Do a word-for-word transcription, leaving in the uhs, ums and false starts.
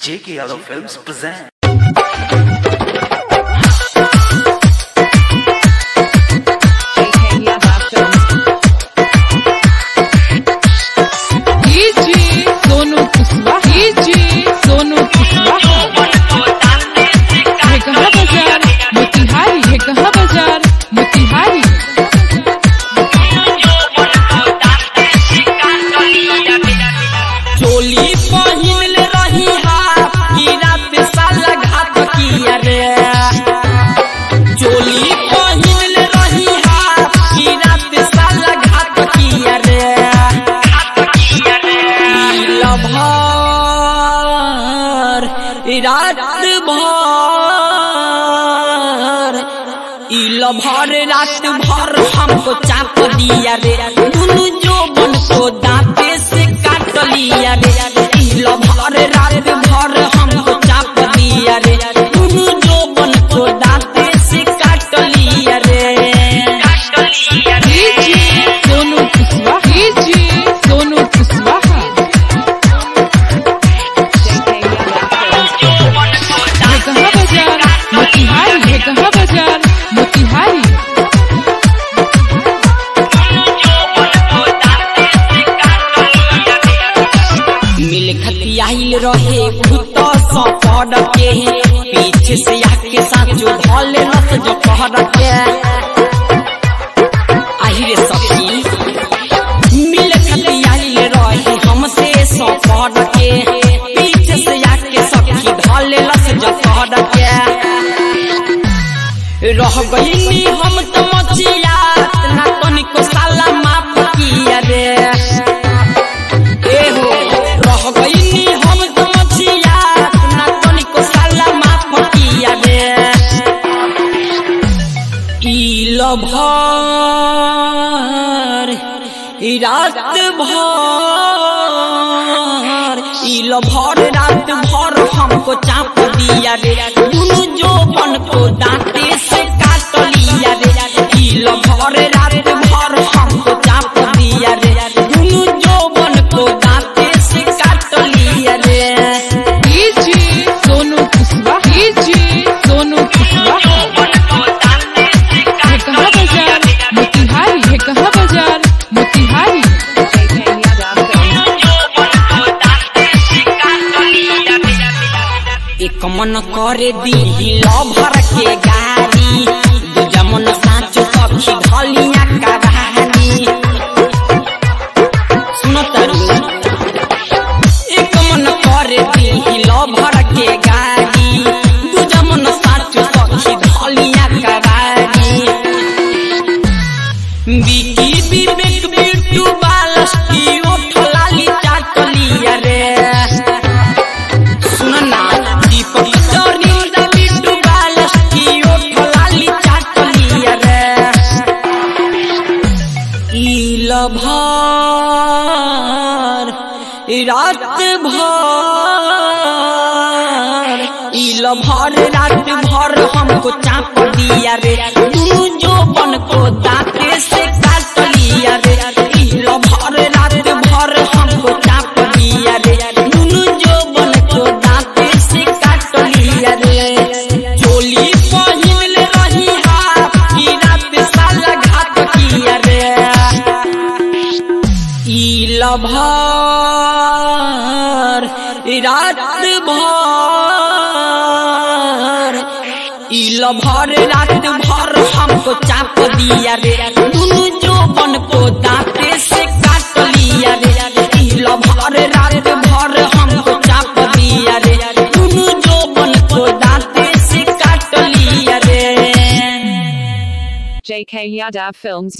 J K Yadav Films present. रात भर इल भर रात भर हमको चाप दिया रे, दुनू जोबन को दांते से काट लिया रे। इल भर रात भर हमको चाप दिया रे, दुनू जोबन को दांते से काट लिया रे। सोनू कुशवाहा, सोनू कुशवाहा। आइल रहे भूत सफर के, पीछे से आके साचो धले नस जो कहर के। आइरे सखी मिल खती आइल रहे हमसे सफर के, पीछे से आके सखी धले नस जो कहर के। रह गईनी हम तो मचिया ना तनिको साला माफ किया रे। ए हो रह गईनी हम तो मचिया ना तनिको साला माफ किया रे। इल भर रात भर इल भर रात भर हमको चाप दिया रे, दुनू जोबन को दांते से काट लिया रे। इल भर रात भर हमको चाप दिया रे, दुनू जोबन को दांते से काट लिया रे। सोनू कुशवाहा, सोनू कुशवाहा। कहाँ बाजार मोतिहारी है, कहाँ बाजार मोतिहारी। एक मन करे दी लभर के गाड़ी, दूजा मन साचो सखी धलिया का बहानी। सुनो तारू एक मन करे दी लभर के गाड़ी, दूजा मन साचो सखी धलिया का बहानी। बिकी विवेक बिट्टू बालस की ओठ लाली चाट लिया रे। सुन ना भर रात भर इल भर रात भर हमको चाप दिया रे, दुनू जोबन को दांते से काट लिया रे। इल भर रात भर हमको चाप दिया रे, दुनू जोबन को दांते से काट लिया रे। चोली पहिन रही हाथ की रात साला घात किया रे। इल भर रात भर इल भर रात भर हमको चाप दिया रे, दुनू जोबन को दांते से काट लिया रे। इल भर रात भर हमको चाप दिया रे, दुनू जोबन को दांते से काट लिया रे। J K Yadav Films